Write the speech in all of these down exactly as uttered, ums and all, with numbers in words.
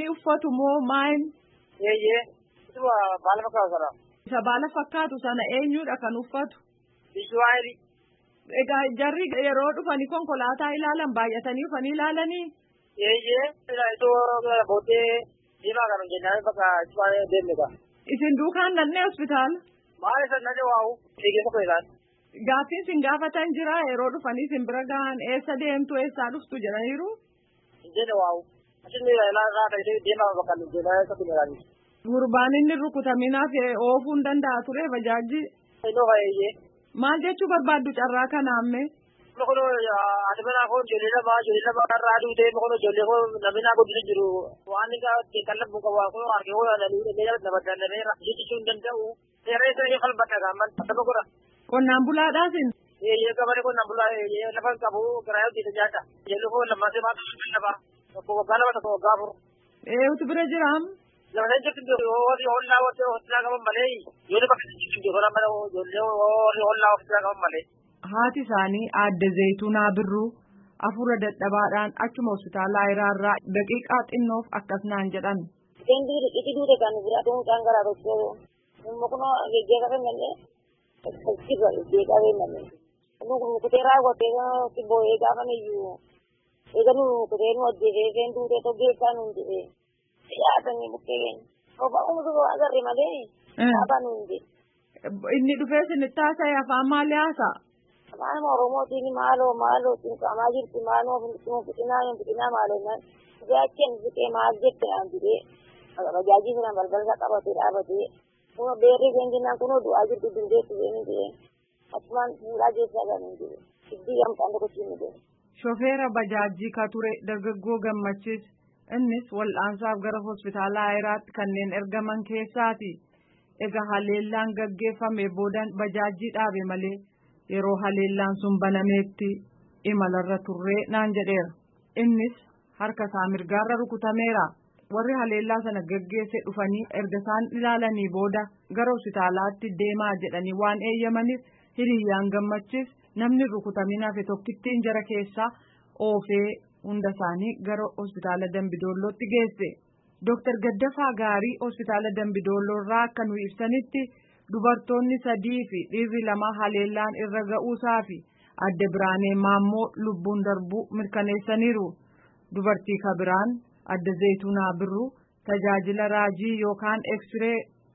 inni uffatu moo maal? Eeyyee. Ituma baala fakkaatu sana. Isa baala fakkaatu sana eenyudha kan uffatu? Israa'eli. Egaa jarri yeroo dhufanii konkolaataa ilaalan baay'atanii dhufanii ilaalanii? Eeyyee. Itoo booddee diimaa kan hojjennaan bakka Israa'el deemnudha. Isin duukaan dhannee hospitaala? Maal isa nani waa'u? Eegee tokko isaan. Gaaffiin sin gaafatan jira yeroo dhufanii sin bira gahan eessa deemtu eessaa dhuftu jedhaniiru? Injene waa'u. Asinni ilaalaa ta'ee deemaa bakka injene isa kun Gurbaan inni rukutaminaaf oofuu hin danda'a ture bajaajii? Inni fayyee. Maal jechuu barbaaddu carraa kanaamme? Mokono ati mana koo ijoollee namaa ijoollee namaa irraa duutee mokono ijoollee koo namni naa guddisa jiru waan inni kallattuu qabu waan kun harkee koo ilaalee nama danda'eera jechuun hin danda'u. Seeree seeree falmadha gaamman nama godha. Qonnaan bulaadhaasin? Eeyyee gabalee qonnaan bulaa lafa qabu garaa hojjeta nyaata. Ijoollee koo lammaasee maata lafa tokko waggaa lama tokko waggaa afur. Eewutu bira jiraam? Lafa jirtu horii hollaa hollaa qaban malee yoo bakka jirtu horaa mana ijoollee horii hollaa hollaa qaban malee. Haati isaanii aadde Zayituunaa Birruu afura dadhabaadhaan achuma hospitaala Ayiraarraa daqiiqaa xinnoof akkas naan jedhan. Kendi itti duute kan biraa ta'uu kan garaa tokko immoo kun geejjiba kan malee fakkiiba geejjiba kan malee. Kun kutee raawwatee si boo'ee gaafa niyyuu eeganu kutee nu hojjetee seen duute toggee kan hundi yaadanii bukkeen obaa umutu agarre malee dhaabaan hundi. Inni dhufee sinitti haasa'e afaan maali haasa'a? Afaan Oromootiin maaloo maaloo xinqamaa jirti maaloo fitinaa fitinaa maaloo jaacheen bitee maal jette naan bitee bajaajii sana balbalsa qabatee dhaabatee kuma beerri seenjinaan kunoo du'aa jirti dindeetti seenii ta'e asumaan fuudhaa keessaa kan hin jiru iddii gamtaan tokkochi hin jiru. Shofeera bajaajii ka ture dargaggoo Gammachiis innis wal'aansaaf gara hospitaala Ayiraatti kanneen ergaman keessaati. Egaa haleellaan gaggeeffame boodan bajaajii dhaabe malee yeroo haleellaan sun banameetti imalarra turree naan jedheera. Innis harka isaa mirgaarra rukutameera. Warri haleellaa sana gaggeesse dhufanii erga isaan ilaalanii booda gara hospitaalaatti deemaa jedhanii waan eeyyamaniif hiriyyaan Gammachiis namni rukutamin hafe tokkittiin jara keessaa oofee hunda isaanii gara hospitaala Dambidoollootti geesse. Dooktar Gaddafaa Gaarii hospitaala Dambidoolloorraa akka nu ibsanitti dubartoonni sadii fi dhiirri lama haleellaan irra ga'uusaa fi adde Biraanee Maammoo lubbuun darbuu mirkaneessaniiru. Dubartii kabiraan adde Zayituunaa Birruu tajaajila raajii yookaan eksiree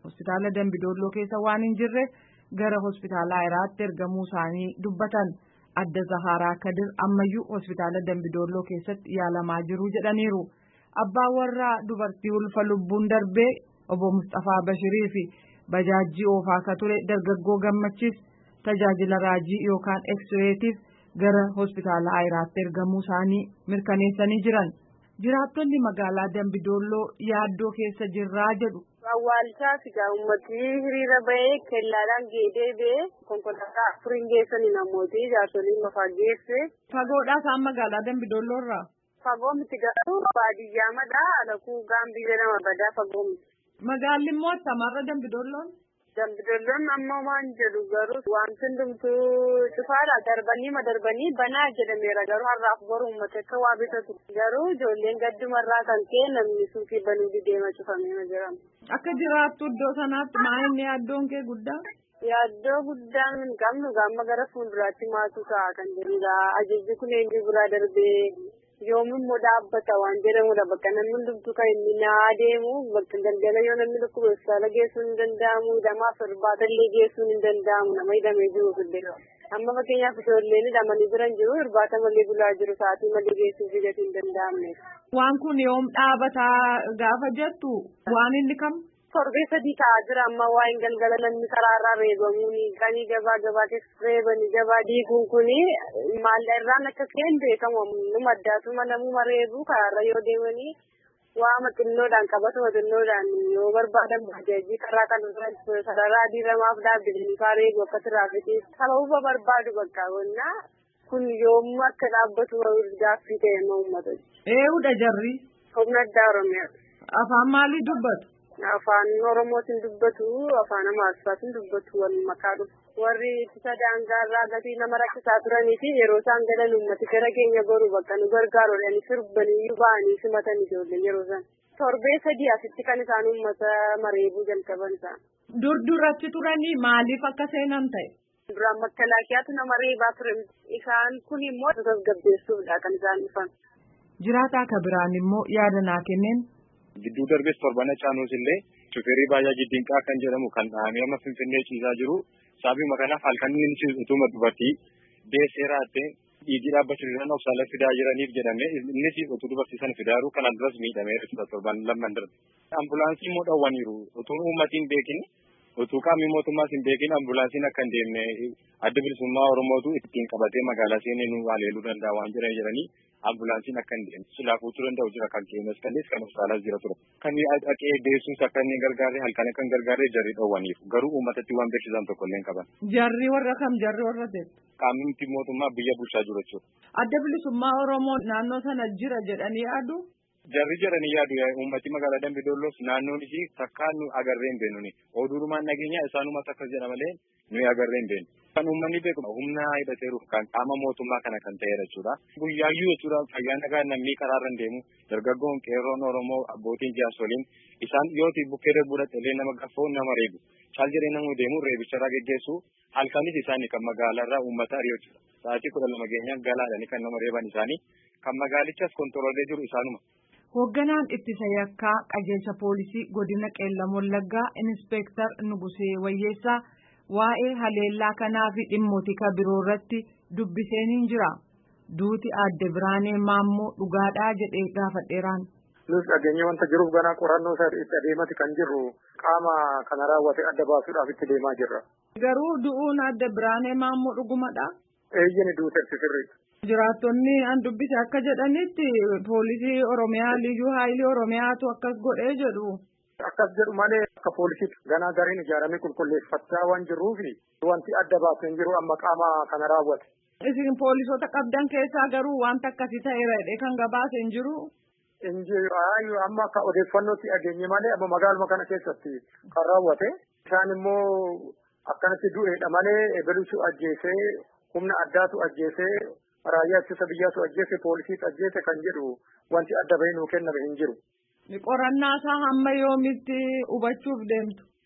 hospitaala Dambidolloo keessa waan hin jirre gara hospitaala Ayiraatti ergamuu isaanii dubbatan. Adda Zaharaa Kadir ammayyuu hospitaala Dambidolloo keessatti yaalamaa jiru jedhaniiru. Abbaa warraa dubartii ulfa lubbuun darbee obbo Mustafaa Bashirii fi bajaajii oofaa akka ture dargaggoo Gammachiis tajaajila raajii yookaan X-reetiif gara hospitaala Ayiraatti ergamuu isaanii mirkaneessanii jiran. Jiraattonni magaalaa Dambidolloo yaaddoo keessa jirraa jedhu. Awwaalchaa fi uummatni hiriira bahee kellaadhaan geedee bahee konkolaataa afuriin geessanii namooti jaarsoliin mafaa geesse. Fagoodhaa isaan magaalaa Dambidolloo irraa? Fagoo miti garuu baadiyyaa madaa alakuu gaambii jedhama badaa fagoo miti. Magaalli immoo samarra Dambidolloon? Dambidolloon amma waan jedhu garuu wanti hundumtuu cufaadha darbanii ma darbanii banaa jedhameera garuu har'aaf boru uummata akka waa bitatu garuu ijoolleen gaddumarraa kan ka'e namni suuqii banuu deema cufamee jedhama. Akka jiraattu iddoo sanaatti maal inni yaaddoon kee guddaa? Yaaddoo guddaan hin qabnu gaamma gara fuulduraatti maatu ta'a kan jedhudha. Ajajji kun eenyu biraa darbee yoomimmoo dhaabbata waan jedhamudha bakka namni hundumtuu kan inni naa deemu bakka galgala yoo namni dhukkuba hospitaala geessuun hin danda'amu hidhamaaf irbaatallee geessuun hin danda'amu nama hidhamee jiru illee amma fakkeenyaaf ijoolleen hidhamanii biran jiru irbaata malee bulaa jiru sa'aatii malee geessuuf biyya hin danda'amne. Waan kun yoom dhaabataa gaafa jettu waan inni kam? Torbee sadii ta'aa jira amma waa'een galgala namni karaarraa reebamuuni qanii gabaa gabaa keessa reebanii gabaa diiguun kuni maalla irraan akka ka'een beekamu numa addaatuma namuma reebu karaarra yoo deemanii waama xinnoodhaan qabatuma xinnoodhaan yoo barbaadan bajaajii karaa kan sarara adii lamaaf dhaabbilanii faa reebu akka tiraafikii sababa barbaadu bakka wannaa kun yoomuu akka dhaabbatu gaaffii ta'e nama uummata. Eewudha jarri. Humna addaa Oromiyaa. Afaan maalii dubbatu? Afaan Oromootiin dubbatu afaan Amaaraatiin dubbatu wal makaa dhufu warri ittisa daangaarraa gatii nama rakkisaa turanii fi yeroo isaan galan uummati gara keenya goru bakka nu gargaaruudhaan sirbanii ba'anii simatan ijoollee yeroo isaan torbee sadii asitti kan isaan uummata mareebuu jalqaban isaan. Dur duratti turanii maaliif akka seenan ta'e? Duraan makalaakiyaatu nama reebaa ture isaan kun immoo tasgabbeessuudha kan isaan dhufan. Jiraataa akka biraan immoo yaada naa kenneen. Gidduu darbees torbana caanuus illee shufeerii baay'ee dinqaa kan jedhamu kan dhahamee amma Finfinnee ciisaa jiru sababuma kanaaf halkan inni ciisu utuma dubartii deessee raattee dhiigii dhaabbachuudhaan obsaala fidaa jiraniif jedhamee innis utuu dubartiisan fidaaru kanaan duras miidhamee jechuudha torban lamman darbe. Ambulaansii immoo dhawwaniiru utuu uummatiin beekin utuu qaamni mootummaas hin beekin ambulaansiin akka hin deemne adda bilisummaa Oromootu ittiin qabatee magaalaa seenee nu waaleeluu danda'a waan jiran jedhanii ambulaansiin akka hin deemne silaafuu ture danda'u jira kan keenyas kallees kan obsaalaas jira ture. Kan dhaqee deessuus akka inni gargaaree halkan akka hin gargaaree jarri dhawwaniif garuu uummatatti waan beeksisan tokko illee hin qaban. Jarri warra kam jarri warra ta'e? Qaamni miti mootummaa biyya bulchaa jiru jechuudha. Adda bilisummaa Oromoo naannoo sana jira jedhanii yaadu? Jarri jedhanii yaadu uummati magaalaa Dambidolloo naannoon isii takkaan nu agarree hin beeknu oduurumaan nageenya isaanuma takkas jedha malee nuyi agarree hin beeknu. Kan uummanni beeku humna hidhateeruuf kan qaama mootummaa kana kan ta'e jechuudha. Guyyaayyuu jechuudha fayyaa nagaa namni karaarra hin deemu dargaggoon qeerroon Oromoo abbootiin jaarsoliin isaan yooti bukkee darbuudhaatti illee nama gaffoo nama reebu caal jedhee namuu deemu reebicharraa geggeessu halkanis isaanii kan magaalaarraa uummata ari'achuudha. Sa'aatii kudha lama geenyaan galaadhanii kan nama reeban isaanii kan magaalichas kontoroolee jiru isaanuma. Hoogganaan ittisa yakkaa qajeelcha poolisii godina Qeellam Wallaggaa Inispeektar Nugusee Wayyeessaa waa'ee haleellaa kanaa fi dhimmoota biroo irratti dubbiseen hin jira. Duuti Aadde Biraanee Maammoo dhugaadhaa jedhee gaafadheeraan. Nus dhageenye wanta jiruuf ganaa qorannoo itti adeemati kan jirru qaama kana raawwate adda baasuudhaaf itti deemaa jirra. Garuu du'uun Aadde Biraanee Maammoo dhugumadha? Eeyyani duutetti sirriidha. Jiraattonni an dubbise akka jedhanitti poolisii Oromiyaa Liyyuu Haayilii Oromiyaatu akkas godhee jedhu. Akkas jedhu malee akka poolisiitti ganaa gariin ijaaramee qulqulleeffachaa waan jirruufi wanti adda baasu hin jiru amma qaama kana raawwate. Isin poolisoota qabdan keessaa garuu wanta akkasii ta'eera jedhee kan gabaase hin jiru. Hin jiru amma akka odeeffannootti dhageenye malee amma magaaluma kana keessatti kan raawwate isaan immoo akkanatti du'eedha malee ebeluutu ajjeesee humna addaatu ajjeesee raayyaa ittisa biyyaatu ajjeese poolisiitu ajjeese kan jedhu wanti adda bahee nuu kenname hin jiru. Qorannaa isaa hamma yoomitti hubachuuf deemtu?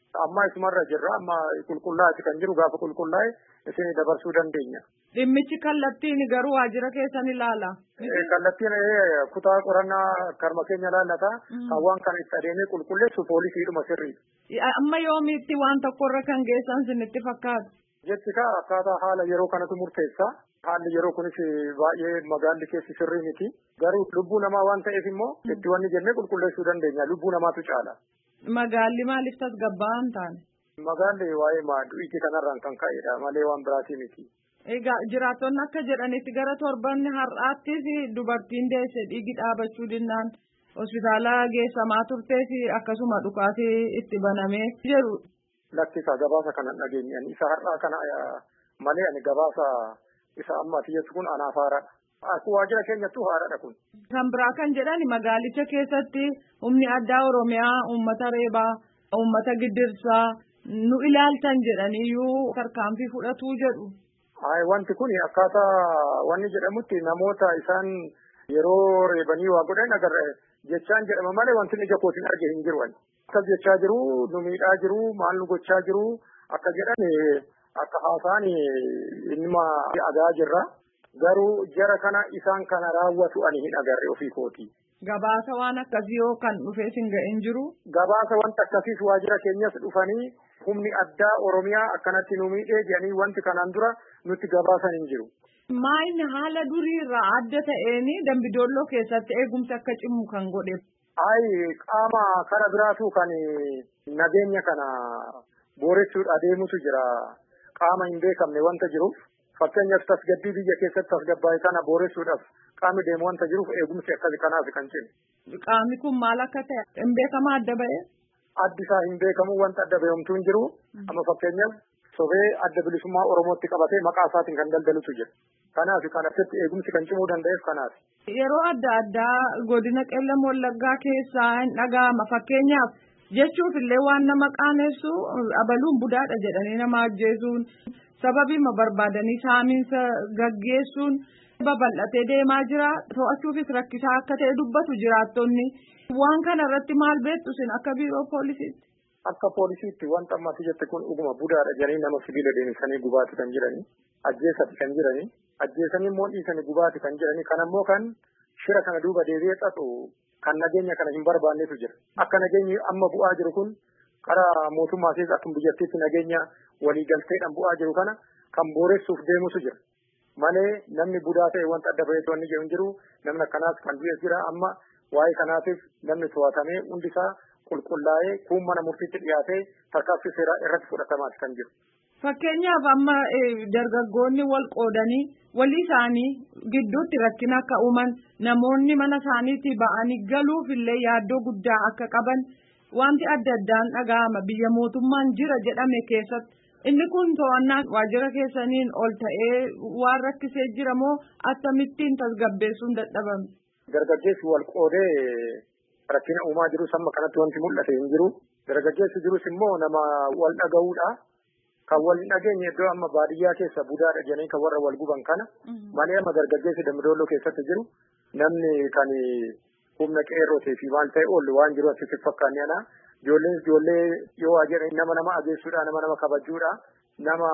Amma isumarra jirra amma qulqullaa'aati kan jiru gaafa qulqullaa'e isin dabarsuu dandeenya. Dhimmichi kallattiin garuu waajjira keessan ilaala. Kallattiin kutaa qorannaa karma keenya laallata. Kan waan kana itti adeemee qulqulleessu poolisiidhuma sirrii. Amma yoomiitti waan tokkorra kan geessan sinitti fakkaatu? Jechi kaa akkaataa haala yeroo kanatu murteessa. Haalli yeroo kunis baay'ee magaalli keessi sirrii miti. Garuu lubbuu namaa waan ta'eef immoo itti wanni jennee qulqulleessuu dandeenya. Lubbuu namaatu caala. Magaalli maaliif tasgabbaa'aa hin taane? Magaalli waa'ee maadduu kanarraan kan ka'edha malee waan biraatii miti. Egaa jiraattonni akka jedhanitti gara torbanni har'aattis dubartiin deesse dhiigi dhaabachuu dinnaan hospitaala geessamaa turtee fi akkasuma dhukaasii itti banamee jiru. Lakkisa gabaasa kana dhageenye isa har'aa kana malee ani gabaasa isa amma tiyyatu kun anaaf haaradha. Akkuma waajjira keenyattuu haaradha kun. Kan biraa kan jedhan magaalicha keessatti humni addaa Oromiyaa uummata reebaa uummata giddirsaa nu ilaaltan jedhaniyyuu tarkaanfii fudhatuu jedhu. Ay wanti kun akkaataa wanni jedhamutti namoota isaan yeroo reebanii waa godhan agarra jechaan jedhama malee wanti ija kootiin arge hin jiru. Akkas jechaa jiru nu miidhaa jiru maal nu gochaa jiru akka jedhan akka haasaan innuma agaa jirra. Garuu jara kana isaan kana raawwatu ani hin agarre ofii kooti. Gabaasa waan akkasii yoo kan dhufee sin ga'in jiru. Gabaasa wanta akkasiis waajjira keenyas dhufanii humni addaa Oromiyaa akkanatti nu miidhee jedhanii wanti kanaan dura nutti gabaasan hin jiru. Maayini haala duriirraa adda ta'een Dambidoolloo keessatti eegumsi akka cimu kan godhe. Ayi qaama kara biraatu kan nageenya kana booressuudha adeemutu jira. Qaama hin beekamne wanta jiruuf fakkeenyaaf tasgabbii biyya keessatti tasgabbaa'e kana booressuudhaaf qaamni deemu wanta jiruuf eegumsi akkasii kanaaf kan cimu. Qaamni kun maal akka ta'e hin beekama adda ba'e? Addi isaa hin beekamu wanta adda ba'eemtuu hin jiru. Amma fakkeenyaaf sobee adda bilisummaa Oromootti qabatee maqaa isaatiin kan daldalutu jira. Kanaaf kanatti eegumsi kan cimuu danda'eef kanaaf. Yeroo adda addaa godina qellam wallaggaa keessaa hin dhaga'ama fakkeenyaaf jechuuf illee waan nama qaanessu abaluun budaadha jedhanii nama ajjeesuun sababiima barbaadanii saamiinsa gaggeessuun babal'atee deemaa jira to'achuufis rakkisaa akka ta'e dubbatu jiraattonni waan kana irratti maal beektu sin akka biiroo poolisiitti. Akka poolisiitti wanta ammatti jette kun dhuguma budaadha jedhanii nama sibiila deemsanii gubaati kan jiranii ajjeesati kan jiranii ajjeesanii immoo dhiisanii gubaati kan jiranii kanammoo kan shira kana duuba deebi'ee xaxu kan nageenya kana hin barbaannetu jira. Akka nageenyi amma bu'aa jiru kun karaa mootummaa keessaa akkuma biyyattiitti nageenya waliigalteedhaan bu'aa jiru kana kan booressuuf deemutu jira. Malee namni budaa ta'e wanta adda baheetu wanni jedhu hin jiru namni akkanaas kan du'es jira amma waa'ee kanaatiif namni to'atamee hundisaa qulqullaa'ee kuun mana murtiitti dhiyaatee tarkaanfii seeraa irratti fudhatamaas kan jiru. Fakkeenyaaf amma dargaggoonni wal qoodanii walii isaanii gidduutti rakkina akka uuman namoonni mana isaaniitii ba'anii galuuf illee yaaddoo guddaa akka qaban wanti adda addaan dhaga'ama biyya mootummaan jira jedhame keessatti. Inni kun to'annaa waajjira keessaniin ol ta'ee waan rakkisee jira moo akkamittiin tasgabbeessuun dadhabame? Dargaggeessi wal qoodee rakkina uumaa jirus amma kanatti wanti mul'ate hin jiru. Dargaggeessi jirus immoo nama wal dhaga'uudha. Kan wal dhageenye iddoo amma baadiyyaa keessa budaadha jedhanii kan warra wal guban kana. Malee amma dargaggeessi Dambidoolloo keessatti jiru namni kan humna qeerrotee fi maal ta'e oollu waan jiru asitti fakkaanne ana. Ijoolleen ijoollee yoo jedhan nama nama ageessuudha nama nama kabajuudha nama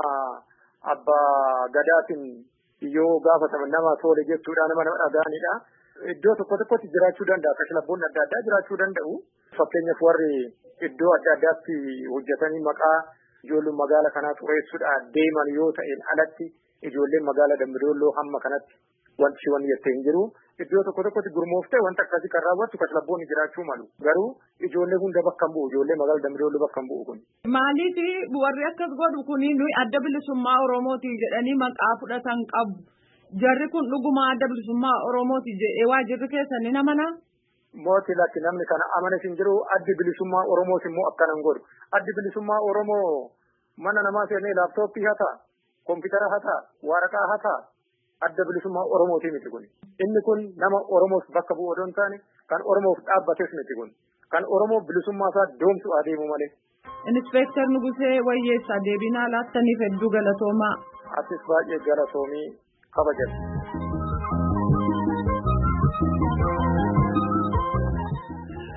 abbaa gadaatiin yoo gaafataman nama tole jechuudha nama nama dhagaanidha. Iddoo tokko tokkotti jiraachuu danda'a kashlabboonni adda addaa jiraachuu danda'u. Fakkeenyaaf warri iddoo adda addaatti hojjetanii maqaa ijoolleen magaala kanaa xureessuudhaan deeman yoo ta'e alatti ijoolleen magaala Dambidoolloo hamma kanatti wanti wanni jettee hin jiru. Iddoo tokko tokkotti gurmooftee wanta akkasii kan raawwattu kashlabboonni jiraachuu malu. Garuu ijoollee hunda bakka hin bu'u. Ijoollee magaala Dambidoolloo bakka hin bu'u kun. Maaliif warri akkas godhu kuni nuyi adda bilisummaa Oromooti jedhanii maqaa fudhatan qabu. Jarri kun dhuguma adda bilisummaa Oromooti jedhee waajjirri keessanii nama naa? Mooti lakki namni kana amanes hin jiru addi bilisummaa Oromoos immoo akkana hin godhu. Addi bilisummaa Oromoo mana namaa seenee laaptooppii hataa, kompiitara hataa, waraqaa hataa. Adda bilisummaa Oromooti miti kun. Inni kun nama Oromoos bakka bu'u odoo hin taane kan Oromoof dhaabbates miti kun. Kan Oromoo bilisummaa isaa doomsu adeemu malee. Inspektar Nugusee Wayyeessaa deebinaa laattaniif hedduu galatoomaa. Asis baay'ee galatoomii kabajatu.